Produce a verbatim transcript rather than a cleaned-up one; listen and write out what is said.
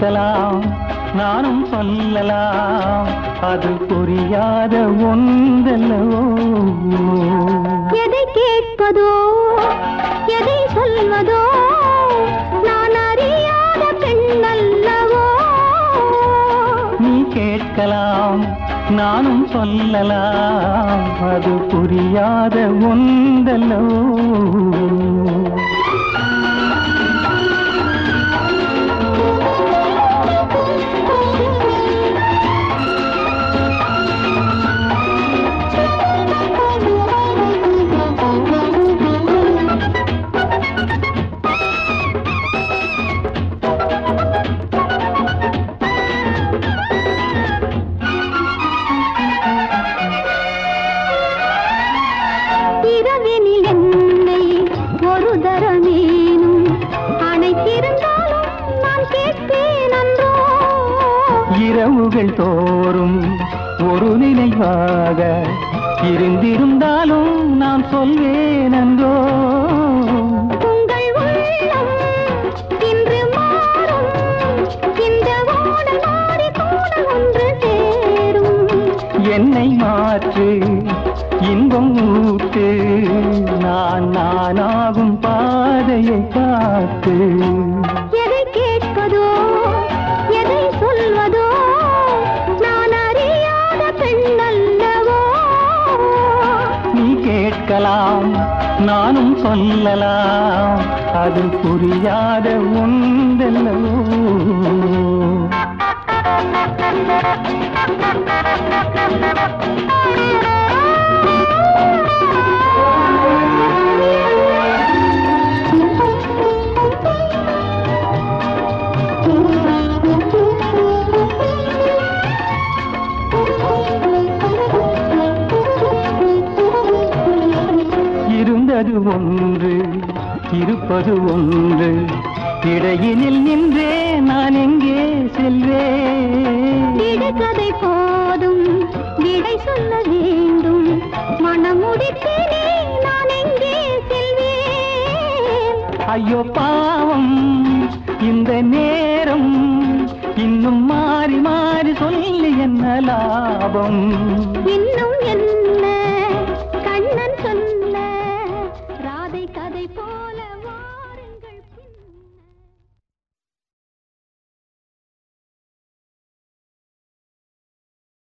கேட்கலாம் நானும் சொல்லலாம் அது புரியாத ஒன்றல்லவோ எதை கேட்பதோ எதை சொல்வதோ நான் அறியாத பெண்ணல்லவோ நீ கேட்கலாம் நானும் சொல்லலாம் அது புரியாத ஒன்றல்லவோ இரவுகள் தோறும் ஒரு நினைவாக இருந்திருந்தாலும் நான் சொல்வேன் என்றோ உங்கள் உள்ளம் இன்று மாறும் இந்த ஓடல் மாறி கூட ஒன்று சேரும் என்னை மாற்று இன்பம் ஊட்டு நான் நானாகும் பாதையை காத்து எதை கேட்பதோ எதை சொல்வதோ நான் அறியாத பெண்ணல்லவோ நீ கேட்கலாம் நானும் சொல்லலாம் அது புரியாத ஒன்றல்லவோ இருந்தது ஒன்று இருப்பது ஒன்று இடையினில் நின்றே நான் எங்கே செல்வேன் விடுகதை போதும் விடை சொல்ல வேண்டும் மனமுடித்தேனே நான் எங்கே செல்வேன் ஐயோ பாவம் இந்த நேரம் இன்னும் மாறி மாறி சொல்லி என்ன லாபம் இன்னும் என்ன